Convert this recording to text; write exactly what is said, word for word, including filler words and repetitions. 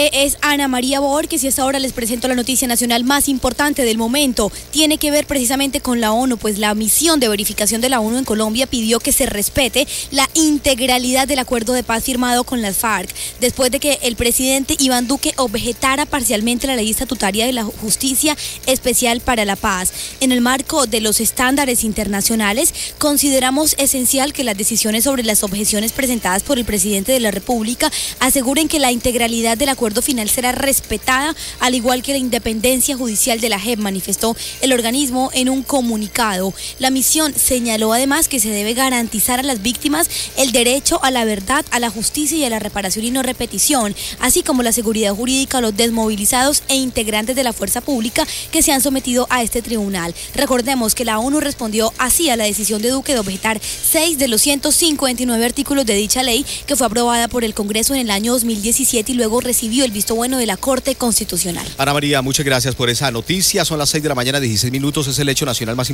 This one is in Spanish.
nombre es Ana María Borges y hasta ahora les presento la noticia nacional más importante del momento. Tiene que ver precisamente con la ONU, pues la misión de verificación de la ONU en Colombia pidió que se respete la integralidad del acuerdo de paz firmado con las FARC, después de que el presidente Iván Duque objetara parcialmente la ley estatutaria de la Justicia Especial para la Paz. En el marco de los estándares internacionales, consideramos esencial que las decisiones sobre las objeciones presentadas por el presidente de la República aseguren que la integralidad del acuerdo final será respetada, al igual que la independencia judicial de la J E P, manifestó el organismo en un comunicado. La misión señaló además que se debe garantizar a las víctimas el derecho a la verdad, a la justicia y a la reparación y no repetición, así como la seguridad jurídica a los desmovilizados e integrantes de la fuerza pública que se han sometido a este tribunal. Recordemos que la ONU respondió así a la decisión de Duque de objetar seis de los ciento cincuenta y nueve artículos de dicha ley, que fue aprobada por el Congreso en el año dos mil diecisiete y luego recibió el visto bueno de la Corte Constitucional. Ana María, muchas gracias por esa noticia. Son las seis de la mañana, dieciséis minutos, es el hecho nacional más importante.